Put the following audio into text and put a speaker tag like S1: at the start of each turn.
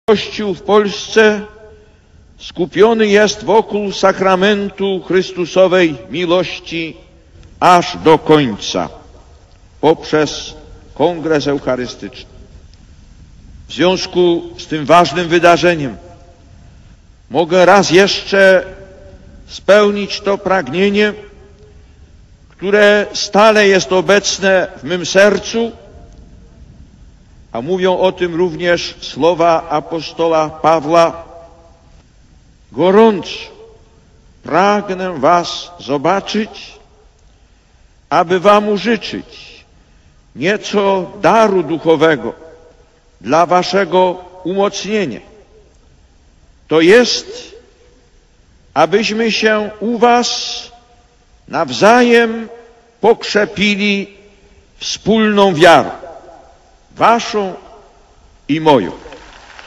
S1: Kościół w Polsce skupiony jest wokół sakramentu Chrystusowej miłości aż do końca poprzez Kongres Eucharystyczny. W związku z tym ważnym wydarzeniem mogę raz jeszcze spełnić to pragnienie, które stale jest obecne w mym sercu, a mówią o tym również słowa apostoła Pawła. Gorąco pragnę was zobaczyć, aby wam użyczyć nieco daru duchowego dla waszego umocnienia. To jest, abyśmy się u was nawzajem pokrzepili wspólną wiarą, waszą i moją.